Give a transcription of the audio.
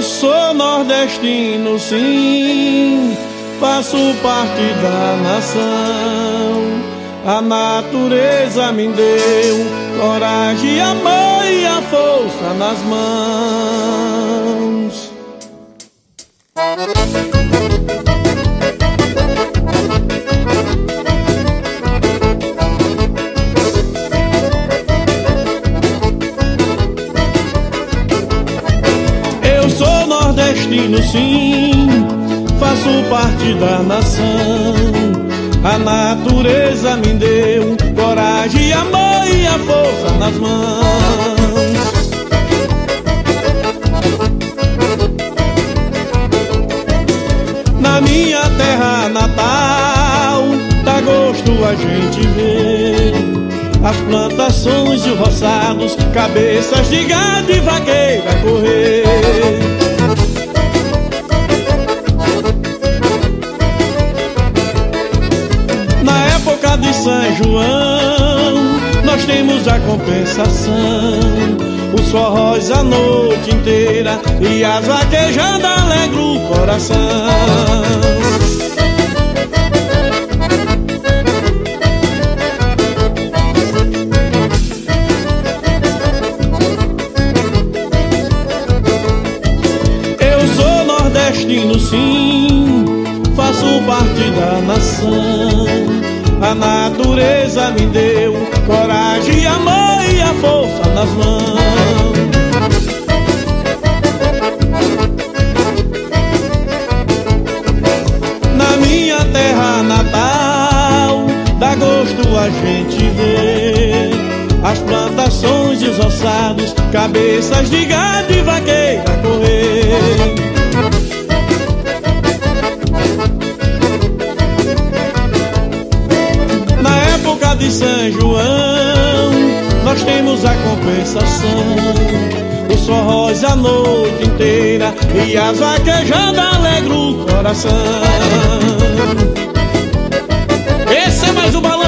sou nordestino, sim, faço parte da nação. A natureza me deu coragem, amor e a força nas mãos. Eu sou nordestino, sim, faço parte da nação. A natureza me deu coragem, amor e a força nas mãos. Na minha terra natal, dá gosto a gente ver as plantações e os roçados, cabeças de gado e vaqueira correr. De São João, nós temos a compensação. Os forróis a noite inteira e as vaquejadas alegram o coração. Eu sou nordestino, sim, faço parte da nação. A natureza me deu coragem, amor e a força nas mãos. Na minha terra natal, dá gosto a gente ver as plantações e os roçados, cabeças de gado e vaqueira correr. De São João, nós temos a compensação. Os forróis a noite inteira e as vaquejadas alegram o coração. Esse é mais um balanço.